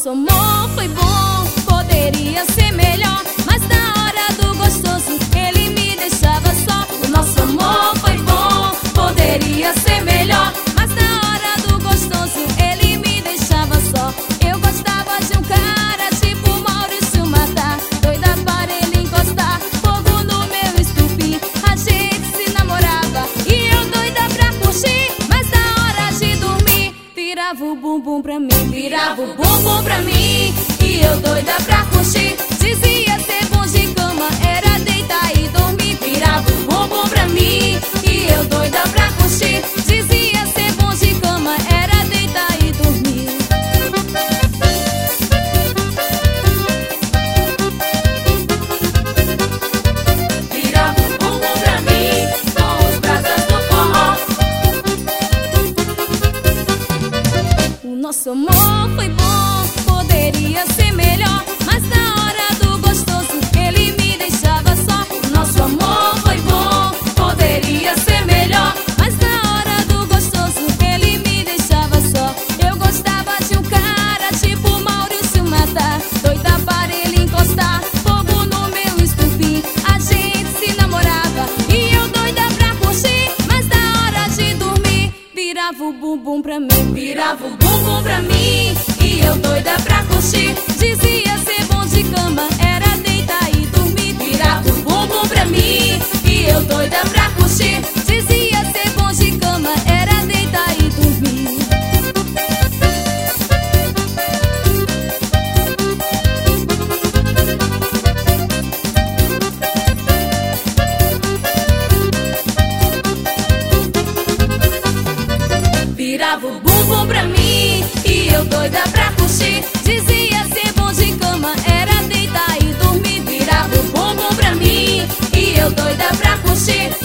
nosso amor foi bom, poderia ser melhor, mas na hora do gostoso ele me deixava só. O nosso amor foi bom, poderia ser melhor, mas na hora do gostoso ele me deixava só. Eu gostava de um cara tipo Maurício Matar, doida para ele encostar fogo no meu estupim. A gente se namorava e eu doida pra curtir, mas na hora de dormir virava o bumbum pra mim, virava o bumbum pra mim. E eu doida pra curtir, dizia ser bom de cama, era deitar e dormir. Virava o bumbum pra mim. E eu doida pra curtir, dizia ser bom de cama, era deitar e dormir. Virava o bumbum pra mim, com os brasas do forró. O nosso amor foi bom, poderia ser melhor, mas na hora do gostoso ele me deixava só. O nosso amor foi bom, poderia ser melhor, mas na hora do gostoso ele me deixava só. Eu gostava de um cara tipo Maurício Matar, doida para ele encostar fogo no meu estupim. A gente se namorava e eu doida pra curtir, mas na hora de dormir virava o bumbum pra mim, virava o bumbum pra mim. E eu doida pra curtir, dizia ser bom de cama, era deitar e dormir. Virava o bumbum pra mim. E eu doida pra curtir, dizia ser bom de cama, era deitar e dormir. Virava o bumbum pra mim. E eu doida pra curtir, dizia ser bom de cama, era deitar e dormir. Virava o bumbum pra mim. E eu doida pra curtir,